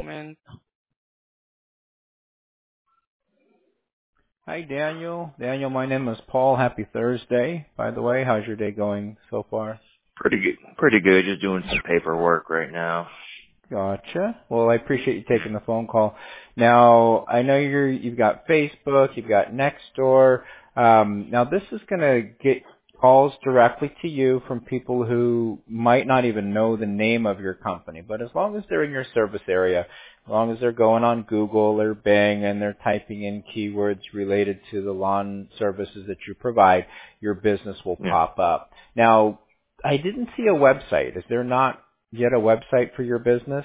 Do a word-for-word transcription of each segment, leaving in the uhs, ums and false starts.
moment. Hi, Daniel. Daniel, my name is Paul. Happy Thursday, by the way. How's your day going so far? Pretty good. Pretty good. Just doing some paperwork right now. Gotcha. Well, I appreciate you taking the phone call. Now, I know you're, you've got Facebook, you've got Nextdoor. Um, now, this is going to get calls directly to you from people who might not even know the name of your company. But as long as they're in your service area, as long as they're going on Google or Bing and they're typing in keywords related to the lawn services that you provide, your business will Yeah. pop up. Now, I didn't see a website. Is there not yet a website for your business?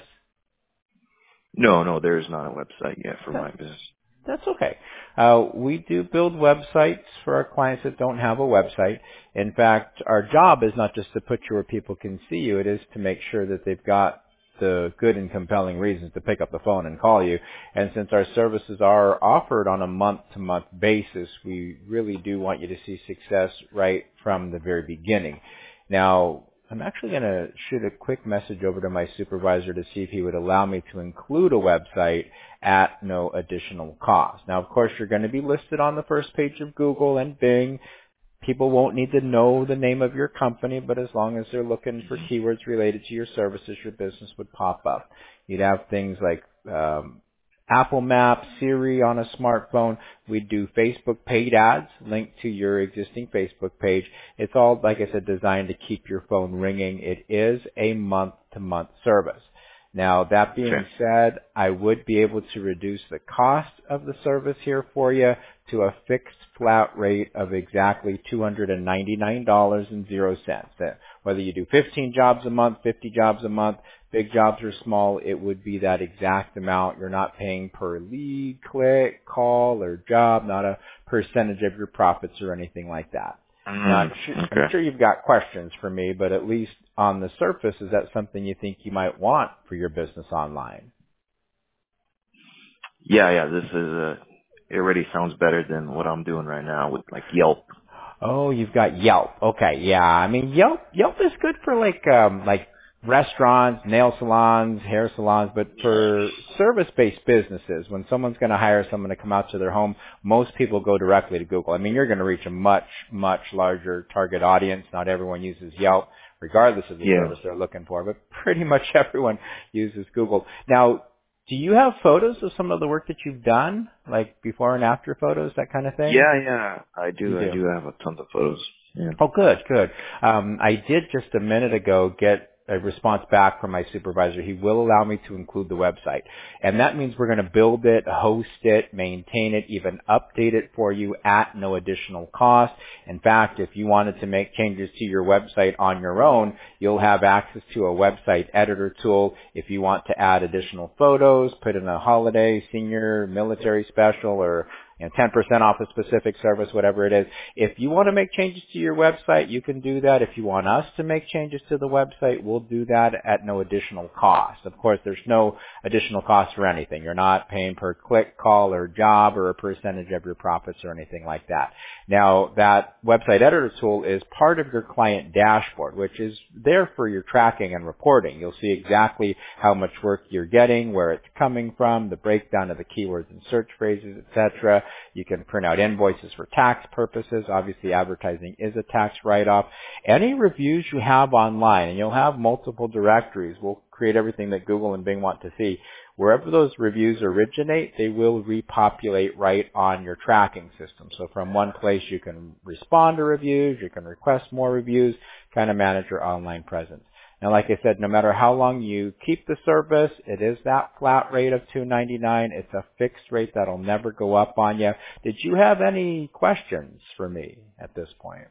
No, no, there is not a website yet for That, my business. that's okay. Uh, we do build websites for our clients that don't have a website. In fact, our job is not just to put you where people can see you. It is to make sure that they've got the good and compelling reasons to pick up the phone and call you. And since our services are offered on a month-to-month basis, we really do want you to see success right from the very beginning. Now, I'm actually going to shoot a quick message over to my supervisor to see if he would allow me to include a website at no additional cost. Now, of course, you're going to be listed on the first page of Google and Bing. People won't need to know the name of your company, but as long as they're looking for keywords related to your services, your business would pop up. You'd have things like um, Apple Maps, Siri on a smartphone. We do Facebook paid ads linked to your existing Facebook page. It's all, like I said, designed to keep your phone ringing. It is a month-to-month service. Now, that being Okay. said, I would be able to reduce the cost of the service here for you to a fixed flat rate of exactly two hundred ninety-nine dollars and zero cents. That whether you do fifteen jobs a month, fifty jobs a month, big jobs or small, it would be that exact amount. You're not paying per lead, click, call, or job, not a percentage of your profits or anything like that. Now, Mm, I'm sure, I'm okay. sure you've got questions for me, but at least on the surface, is that something you think you might want for your business online? Yeah, yeah. This is uh It already sounds better than what I'm doing right now with like Yelp. Oh, you've got Yelp. Okay, yeah. I mean, Yelp Yelp is good for like um like restaurants, nail salons, hair salons, but for service-based businesses, when someone's going to hire someone to come out to their home, most people go directly to Google. I mean, you're going to reach a much, much larger target audience. Not everyone uses Yelp, regardless of the Yeah. service they're looking for, but pretty much everyone uses Google. Now, do you have photos of some of the work that you've done, like before and after photos, that kind of thing? Yeah, yeah. I You do. I do. do have a ton of photos. Yeah. Oh, good, good. Um, I did just a minute ago get a response back from my supervisor. He will allow me to include the website. And that means we're going to build it, host it, maintain it, even update it for you at no additional cost. In fact, if you wanted to make changes to your website on your own, you'll have access to a website editor tool. If you want to add additional photos, put in a holiday, senior, military special, or you know, ten percent off a specific service, whatever it is. If you want to make changes to your website, you can do that. If you want us to make changes to the website, we'll do that at no additional cost. Of course, there's no additional cost for anything. You're not paying per click, call, or job, or a percentage of your profits or anything like that. Now, that website editor tool is part of your client dashboard, which is there for your tracking and reporting. You'll see exactly how much work you're getting, where it's coming from, the breakdown of the keywords and search phrases, et cetera. You can print out invoices for tax purposes. Obviously, advertising is a tax write-off. Any reviews you have online, and you'll have multiple directories. We'll create everything that Google and Bing want to see. Wherever those reviews originate, they will repopulate right on your tracking system. So from one place, you can respond to reviews, you can request more reviews, kind of manage your online presence. Now, like I said, no matter how long you keep the service, it is that flat rate of two ninety-nine. It's a fixed rate that'll never go up on you. Did you have any questions for me at this point?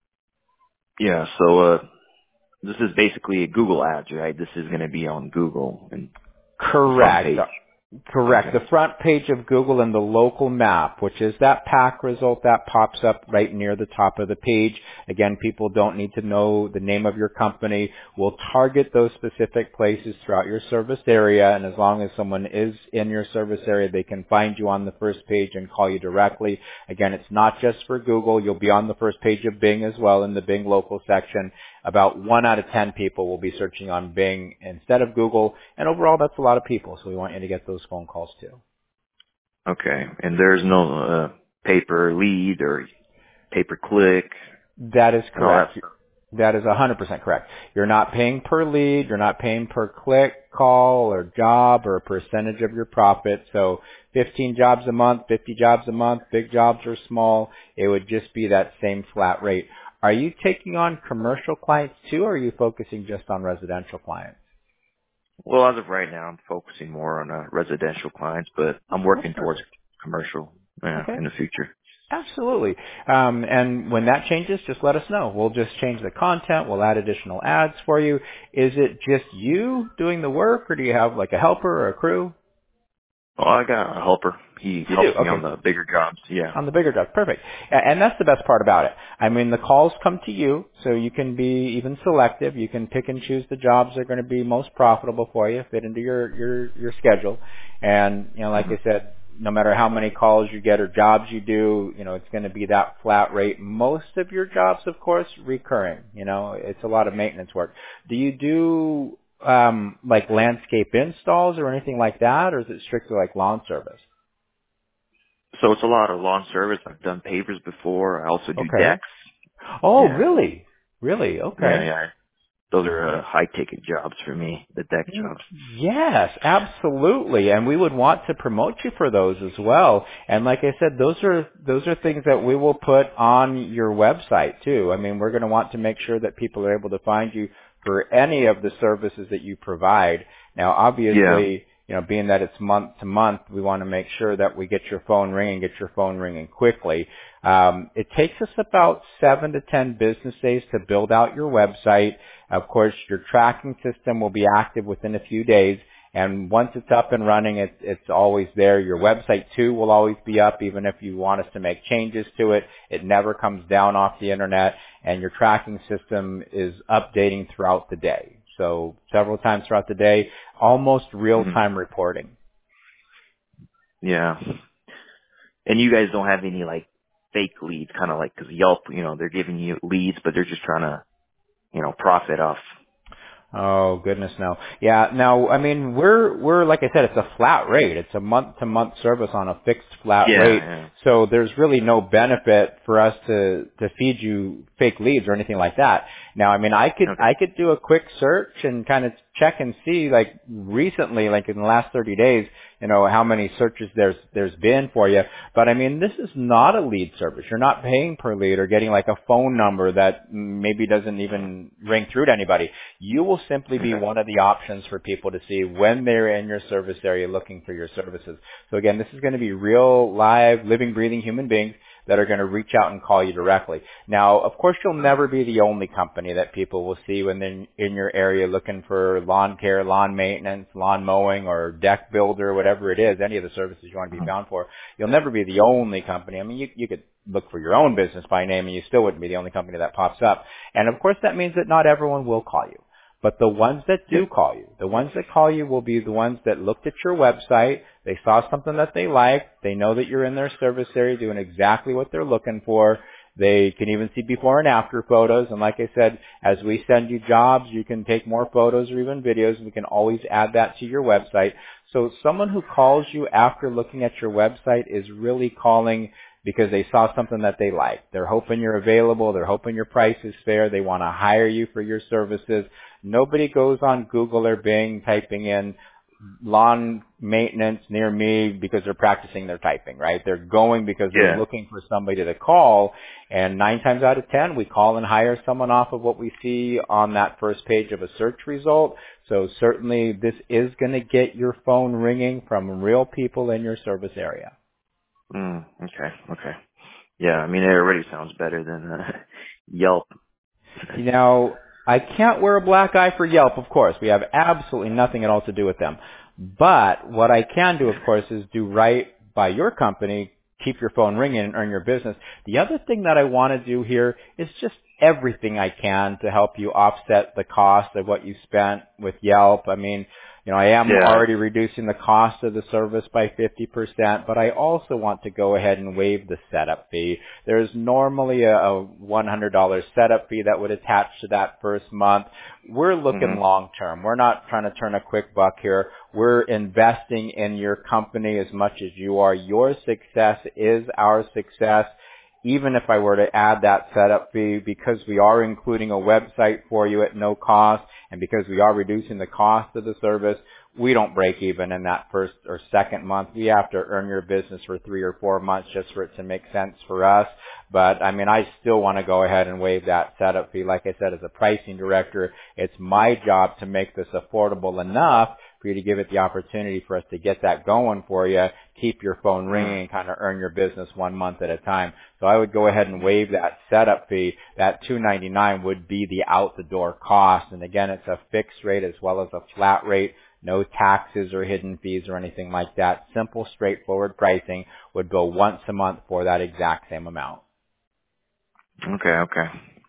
Yeah. So uh, this is basically a Google ads, right? This is going to be on Google and the front Correct. page. Correct. Okay. The front page of Google and the local map, which is that pack result that pops up right near the top of the page. Again, people don't need to know the name of your company. We'll target those specific places throughout your service area, and as long as someone is in your service area, they can find you on the first page and call you directly. Again, it's not just for Google. You'll be on the first page of Bing as well in the Bing local section. about one out of ten people will be searching on Bing instead of Google. And overall, that's a lot of people. So we want you to get those phone calls too. Okay. And there's no uh, pay-per lead or pay-per-click That is and all that correct. stuff. That is one hundred percent correct. You're not paying per lead. You're not paying per click, call, or job, or a percentage of your profit. So fifteen jobs a month, fifty jobs a month, big jobs or small, it would just be that same flat rate. Are you taking on commercial clients too, or are you focusing just on residential clients? Well, as of right now, I'm focusing more on uh, residential clients, but I'm That's working towards perfect. commercial uh, Okay. in the future. Absolutely. Um, and when that changes, just let us know. We'll just change the content. We'll add additional ads for you. Is it just you doing the work, or do you have like a helper or a crew? Oh, I got a helper. He You do. helps me on Okay. the bigger jobs. Yeah. On the bigger jobs. Perfect. A- And that's the best part about it. I mean, the calls come to you, so you can be even selective. You can pick and choose the jobs that are going to be most profitable for you, fit into your, your, your schedule. And, you know, like hmm I said, no matter how many calls you get or jobs you do, you know, it's going to be that flat rate. Most of your jobs, of course, recurring. You know, it's a lot of maintenance work. Do you do, um, like landscape installs or anything like that, or is it strictly like lawn service? So it's a lot of lawn service. I've done pavers before. I also do Okay. decks. Oh, Yeah. really? Really? Yeah, Okay. yeah. Those are uh, high ticket jobs for me, the deck Mm, jobs. yes, absolutely. And we would want to promote you for those as well. And like I said, those are those are things that we will put on your website too. I mean, we're going to want to make sure that people are able to find you for any of the services that you provide. Now, Yeah. obviously, you know, being that it's month to month, we want to make sure that we get your phone ringing, get your phone ringing quickly. Um, it takes us about seven to ten business days to build out your website. Of course, your tracking system will be active within a few days, and once it's up and running, it's, it's always there. Your website too will always be up, even if you want us to make changes to it. It never comes down off the internet, and your tracking system is updating throughout the day. So several times throughout the day, almost hmm real-time reporting. Yeah. And you guys don't have any like fake leads, kind of like, cause Yelp, you know, they're giving you leads, but they're just trying to, you know, profit off. Oh goodness, no. Yeah, now I mean we're we're like I said, it's a flat rate. It's a month to month service on a fixed flat rate. Yeah, So there's really no benefit for us to to feed you fake leads or anything like that. Now I mean I could yeah. Okay. I could do a quick search and kind of check and see like recently, like in the last thirty days, you know, how many searches there's there's been for you. But I mean this is not a lead service. You're not paying per lead or getting like a phone number that maybe doesn't even ring through to anybody. You will simply be Okay. one of the options for people to see when they're in your service area looking for your services. So again, this is going to be real, live, living, breathing human beings that are going to reach out and call you directly. Now, of course, you'll never be the only company that people will see when they're in your area looking for lawn care, lawn maintenance, lawn mowing, or deck builder, whatever it is, any of the services you want to be Mhm. found for. You'll never be the only company. I mean, you, you could look for your own business by name and you still wouldn't be the only company that pops up. And of course, that means that not everyone will call you. But the ones that Yeah. do call you, the ones that call you will be the ones that looked at your website, they saw something that they liked, they know that you're in their service area doing exactly what they're looking for. They can even see before and after photos. And like I said, as we send you jobs, you can take more photos or even videos, and we can always add that to your website. So someone who calls you after looking at your website is really calling because they saw something that they like. They're hoping you're available. They're hoping your price is fair. They want to hire you for your services. Nobody goes on Google or Bing typing in lawn maintenance near me because they're practicing their typing, right? They're going because they're Yeah. looking for somebody to call. And nine times out of ten, we call and hire someone off of what we see on that first page of a search result. So certainly this is going to get your phone ringing from real people in your service area. Mm, okay. Okay. Yeah. I mean, it already sounds better than uh, Yelp. You know, I can't wear a black eye for Yelp, of course. We have absolutely nothing at all to do with them. But what I can do, of course, is do right by your company, keep your phone ringing and earn your business. The other thing that I want to do here is just everything I can to help you offset the cost of what you spent with Yelp. I mean, You know, I am Yeah. already reducing the cost of the service by fifty percent, but I also want to go ahead and waive the setup fee. There's normally a, a one hundred dollars setup fee that would attach to that first month. We're looking Mhm. long term. We're not trying to turn a quick buck here. We're investing in your company as much as you are. Your success is our success. Even if I were to add that setup fee, because we are including a website for you at no cost, and because we are reducing the cost of the service, we don't break even in that first or second month. We have to earn your business for three or four months just for it to make sense for us. But I mean, I still want to go ahead and waive that setup fee. Like I said, as a pricing director, it's my job to make this affordable enough for you to give it the opportunity for us to get that going for you, keep your phone ringing, and kind of earn your business one month at a time. So I would go ahead and waive that setup fee. That two ninety-nine would be the out the door cost. And again, it's a fixed rate as well as a flat rate. No taxes or hidden fees or anything like that. Simple, straightforward pricing would go once a month for that exact same amount. Okay. Okay.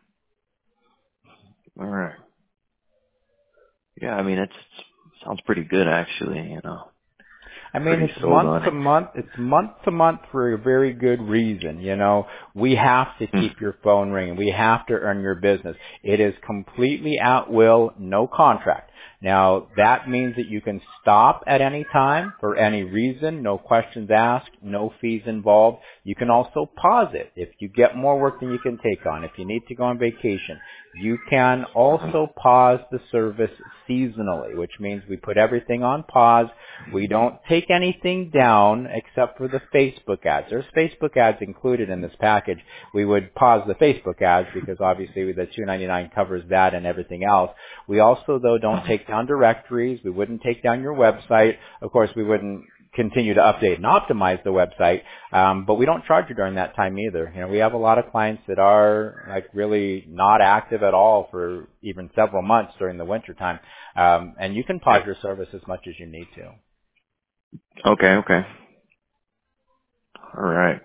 All right. Yeah. I mean, it sounds pretty good, actually. You know, I mean, pretty it's sold month on to it. month. It's month to month for a very good reason. You know, we have to Hmm. keep your phone ringing. We have to earn your business. It is completely at will, no contract. Now, that means that you can stop at any time for any reason, no questions asked, no fees involved. You can also pause it if you get more work than you can take on, if you need to go on vacation. You can also pause the service seasonally, which means we put everything on pause. We don't take anything down except for the Facebook ads. There's Facebook ads included in this package. We would pause the Facebook ads because obviously the two ninety-nine covers that and everything else. We also, though, don't take down directories. We wouldn't take down your website. Of course, we wouldn't continue to update and optimize the website, um, but we don't charge you during that time either. You know, we have a lot of clients that are like really not active at all for even several months during the winter time, um, and you can pause your service as much as you need to. Okay. Okay. All right.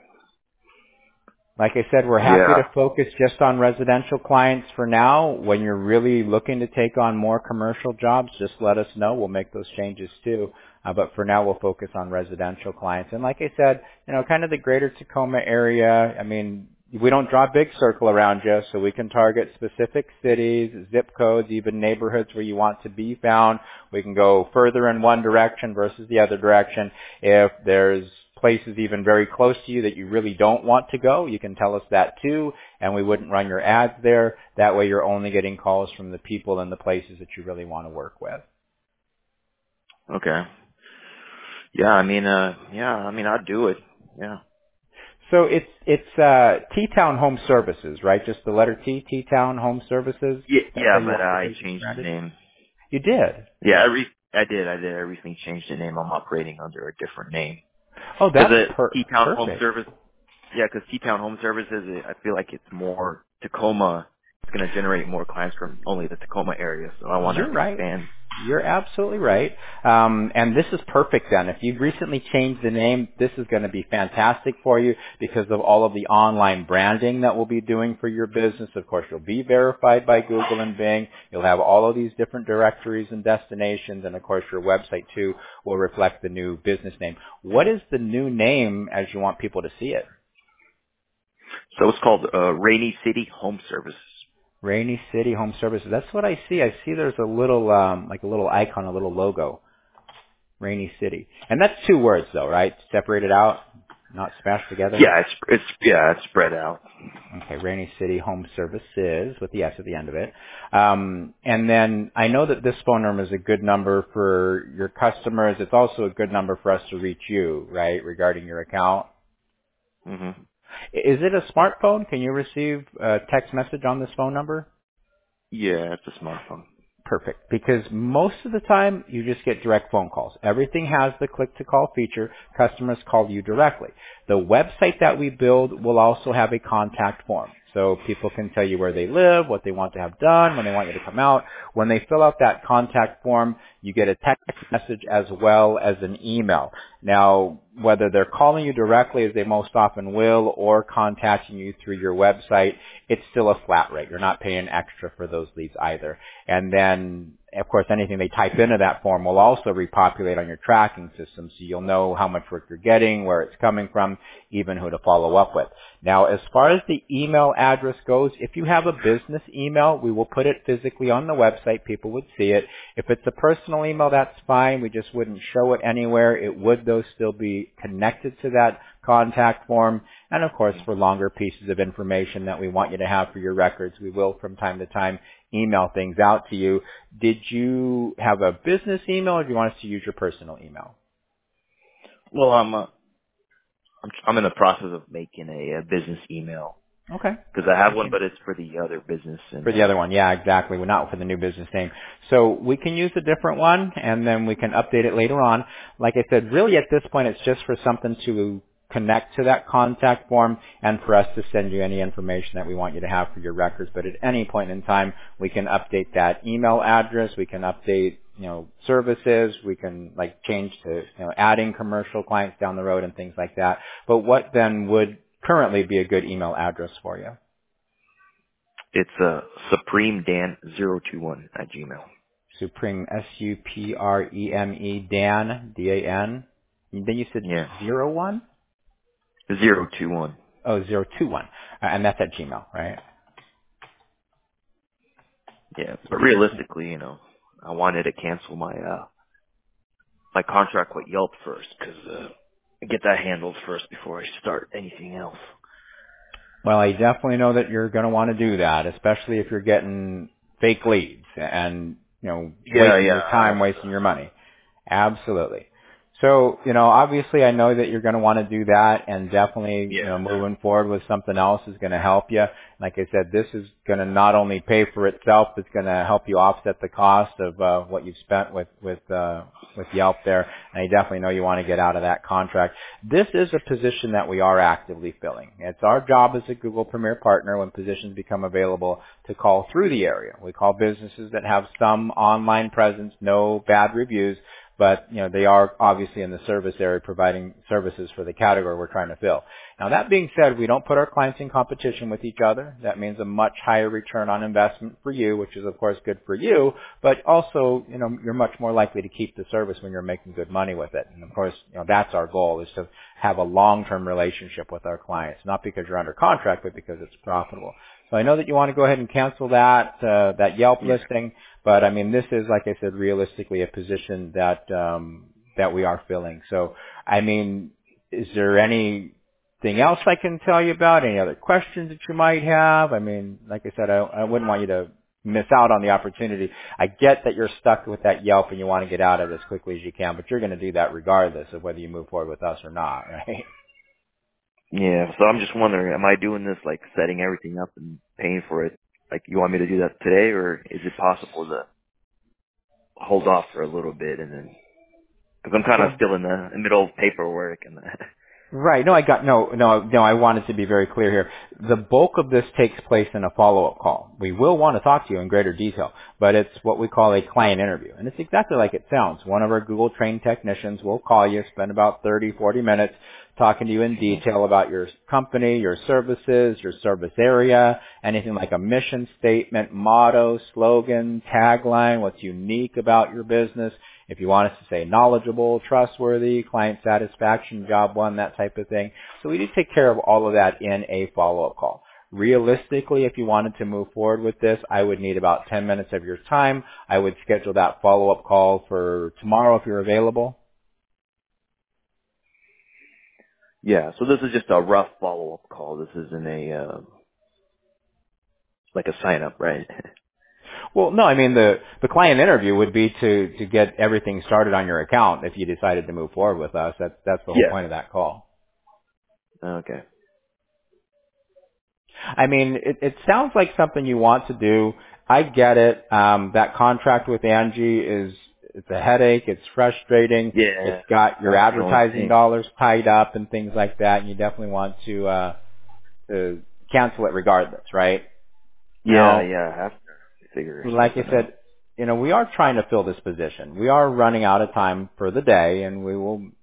Like I said, we're happy to Yeah. focus just on residential clients for now. When you're really looking to take on more commercial jobs, just let us know. We'll make those changes too. Uh, but for now, we'll focus on residential clients. And like I said, you know, kind of the greater Tacoma area. I mean, we don't draw a big circle around you, so we can target specific cities, zip codes, even neighborhoods where you want to be found. We can go further in one direction versus the other direction. If there's places even very close to you that you really don't want to go, you can tell us that too, and we wouldn't run your ads there. That way you're only getting calls from the people and the places that you really want to work with. Okay. Yeah. I mean, uh, yeah. I mean, I'd do it. Yeah. So it's it's uh, T-Town Home Services, right? Just the letter T, T-Town Home Services. Yeah. That's how Yeah. you But want your I business changed the branded? name. You did. Yeah. I re- I did. I did. I recently changed the name. I'm operating under a different name Oh, because that's the per- T-Town Home perfect. Service. Yeah, because T-Town Home Services, I feel like it's more Tacoma. It's going to generate more clients from only the Tacoma area, so I want to You're right. expand. You're absolutely right. Um, and this is perfect then. If you've recently changed the name, this is going to be fantastic for you because of all of the online branding that we'll be doing for your business. Of course, you'll be verified by Google and Bing. You'll have all of these different directories and destinations. And of course, your website too will reflect the new business name. What is the new name as you want people to see it? So it's called uh, Rainy City Home Services. Rainy City Home Services. That's what I see. I see there's a little, um, like a little icon, a little logo. Rainy City. And that's two words though, right? Separated out, not smashed together. Yeah, it's it's yeah, it's spread out. Okay, Rainy City Home Services with the S at the end of it. Um, and then I know that this phone number is a good number for your customers. It's also a good number for us to reach you, right, regarding your account. hmm Is it a smartphone? Can you receive a text message on this phone number? Yeah, it's a smartphone. Perfect. Because most of the time, you just get direct phone calls. Everything has the click-to-call feature. Customers call you directly. The website that we build will also have a contact form. So people can tell you where they live, what they want to have done, when they want you to come out. When they fill out that contact form, you get a text message as well as an email. Now, whether they're calling you directly, as they most often will, or contacting you through your website, it's still a flat rate. You're not paying extra for those leads either. And then, of course, anything they type into that form will also repopulate on your tracking system, so you'll know how much work you're getting, where it's coming from, even who to follow up with. Now, as far as the email address goes, if you have a business email, we will put it physically on the website. People would see it. If it's a personal email, that's fine. We just wouldn't show it anywhere. It would, though, still be connected to that contact form. And, of course, for longer pieces of information that we want you to have for your records, we will, from time to time, email things out to you. Did you have a business email, or do you want us to use your personal email? Well, I'm uh, I'm I'm in the process of making a, a business email. Okay. Because I have one, but it's for the other business. And, For the other one, yeah, exactly. We're not for the new business name. So we can use a different one, and then we can update it later on. Like I said, really at this point, it's just for something to connect to that contact form and for us to send you any information that we want you to have for your records. But at any point in time, we can update that email address. We can update, you know, services. We can like change to, you know, adding commercial clients down the road and things like that. But what then would currently be a good email address for you? it's uh, supreme dan zero two one at gmail. Supreme, S U P R E M E, Dan, D A N. Then you said Yeah, zero one? zero two one. Oh, zero two one. Uh, and that's at Gmail, right? Yeah, but realistically, you know, I wanted to cancel my uh my contract with Yelp first, because uh, get that handled first before I start anything else. Well, I definitely know that you're going to want to do that, especially if you're getting fake leads and, you know, Yeah, wasting yeah, your time, that's, wasting uh, your money. Absolutely. So, you know, obviously I know that you're going to want to do that, and definitely, you yeah, know, moving forward with something else is going to help you. Like I said, this is going to not only pay for itself, it's going to help you offset the cost of uh, what you've spent with with uh, with Yelp there. And I definitely know you want to get out of that contract. This is a position that we are actively filling. It's our job as a Google Premier partner when positions become available to call through the area. We call businesses that have some online presence, no bad reviews, but, you know, they are obviously in the service area providing services for the category we're trying to fill. Now, that being said, we don't put our clients in competition with each other. That means a much higher return on investment for you, which is, of course, good for you, but also, you know, you're much more likely to keep the service when you're making good money with it. And, of course, you know, that's our goal, is to have a long-term relationship with our clients, not because you're under contract, but because it's profitable. So I know that you want to go ahead and cancel that, uh, that Yelp yeah. listing. But I mean, this is, like I said, realistically a position that um, that we are filling. So, I mean, is there anything else I can tell you about? Any other questions that you might have? I mean, like I said, I, I wouldn't want you to miss out on the opportunity. I get that you're stuck with that Yelp and you want to get out of it as quickly as you can, but you're going to do that regardless of whether you move forward with us or not, right? Yeah, so I'm just wondering, am I doing this, like, setting everything up and paying for it? Like, you want me to do that today, or is it possible to hold off for a little bit and then, because I'm kind of Well, still in the, in the middle of paperwork and that. right. No, I got, no, no, no, I wanted to be very clear here. The bulk of this takes place in a follow-up call. We will want to talk to you in greater detail, but it's what we call a client interview. And it's exactly like it sounds. One of our Google trained technicians will call you, spend about thirty, forty minutes talking to you in detail about your company, your services, your service area, anything like a mission statement, motto, slogan, tagline, what's unique about your business. If you want us to say knowledgeable, trustworthy, client satisfaction, job one, that type of thing. So we do take care of all of that in a follow-up call. Realistically, if you wanted to move forward with this, I would need about ten minutes of your time. I would schedule that follow-up call for tomorrow if you're available. Yeah, so this is just a rough follow-up call. This isn't a, uh, like a sign-up, right? Well, no, I mean, the, the client interview would be to, to get everything started on your account if you decided to move forward with us. That's, that's the whole Yeah. point of that call. Okay. I mean, it, it sounds like something you want to do. I get it. Um, that contract with Angie is, it's a headache. It's frustrating. It's Yeah, got your that's the only advertising thing. dollars tied up and things like that. And you definitely want to, uh, to cancel it regardless, right? Yeah, Now, yeah, I have to figure like I something said, out. you know, we are trying to fill this position. We are running out of time for the day, and we will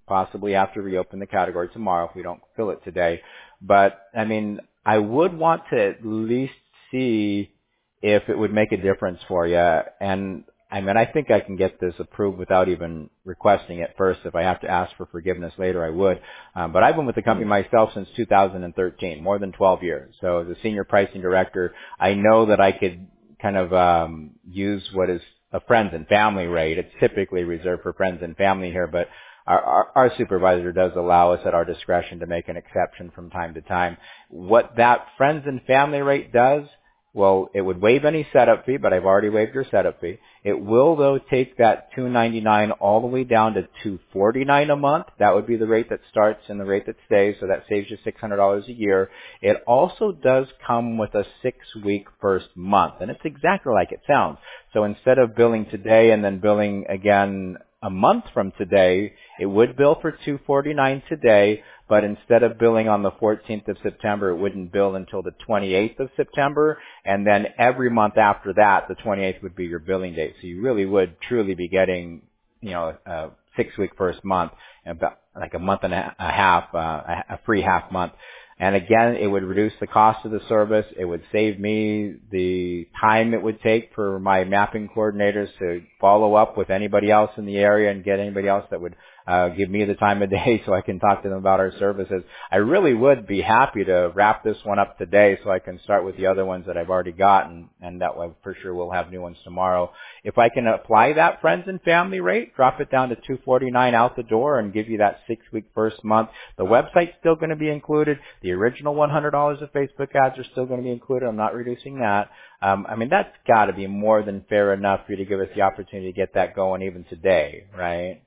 possibly have to reopen the category tomorrow if we don't fill it today. But, I mean, I would want to at least see if it would make a difference for you. And, I mean, I think I can get this approved without even requesting it first. If I have to ask for forgiveness later, I would. Um, but I've been with the company myself since two thousand thirteen, more than twelve years. So as a senior pricing director, I know that I could kind of um, use what is a friends and family rate. It's typically reserved for friends and family here, but our, our, our supervisor does allow us at our discretion to make an exception from time to time. What that friends and family rate does, well, it would waive any setup fee, but I've already waived your setup fee. It will, though, take that two ninety-nine all the way down to two forty-nine a month. That would be the rate that starts and the rate that stays, so that saves you six hundred dollars a year. It also does come with a six-week first month, and it's exactly like it sounds. So instead of billing today and then billing again a month from today, it would bill for two forty-nine today, but instead of billing on the fourteenth of September, it wouldn't bill until the twenty-eighth of September, and then every month after that, the twenty-eighth would be your billing date. So you really would truly be getting, you know, a six-week first month, about like a month and a half, uh, a free half month. And again, it would reduce the cost of the service. It would save me the time it would take for my mapping coordinators to follow up with anybody else in the area and get anybody else that would uh, give me the time of day so I can talk to them about our services. I really would be happy to wrap this one up today so I can start with the other ones that I've already gotten, and that way for sure we'll have new ones tomorrow. If I can apply that friends and family rate, drop it down to two forty-nine out the door and give you that six-week first month, the website's still going to be included. The original one hundred dollars of Facebook ads are still going to be included. I'm not reducing that. Um, I mean, that's got to be more than fair enough for you to give us the opportunity to get that going even today, right?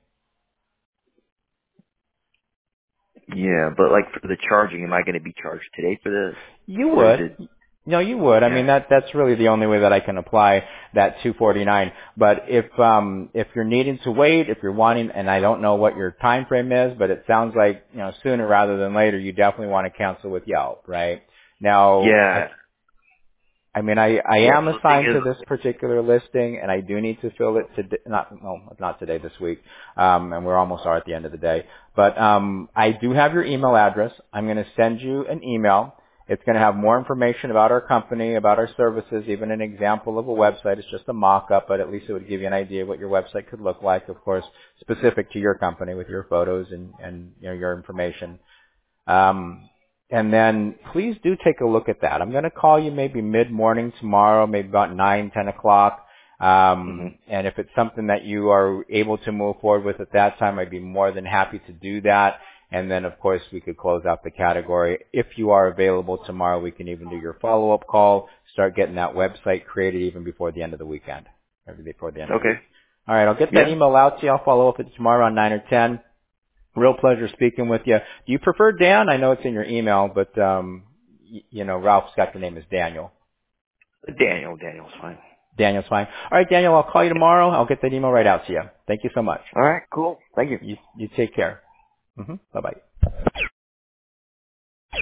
Yeah, but like for the charging, am I going to be charged today for this, You or is would. it? No, you would. I Yeah. mean, that that's really the only way that I can apply that two forty-nine. But if um if you're needing to wait, if you're wanting, and I don't know what your time frame is, but it sounds like, you know, sooner rather than later, you definitely want to cancel with Yelp, right? Now, I Yeah. I mean, I, I Yeah. am So the thing assigned is, to this particular listing, and I do need to fill it today. Not, no, not today, this week. Um, and we're almost are at the end of the day. But um, I do have your email address. I'm going to send you an email. It's going to have more information about our company, about our services, even an example of a website. It's just a mock-up, but at least it would give you an idea of what your website could look like. Of course, specific to your company with your photos and, and you know, your information. Um, and then please do take a look at that. I'm going to call you maybe mid-morning tomorrow, maybe about nine, ten o'clock. hmm Um, and if it's something that you are able to move forward with at that time, I'd be more than happy to do that. And then, of course, we could close out the category. If you are available tomorrow, we can even do your follow-up call, start getting that website created even before the end of the weekend, or before the end of the Okay. week. All right, I'll get that Yeah. email out to you. I'll follow up with you tomorrow around nine or ten. Real pleasure speaking with you. Do you prefer Dan? I know it's in your email, but um, y- you know, Ralph's got the name as Daniel. Daniel. Daniel's fine. Daniel's fine. All right, Daniel, I'll call you tomorrow. I'll get that email right out to you. Thank you so much. All right. Cool. Thank you. You you take care. hmm Bye bye.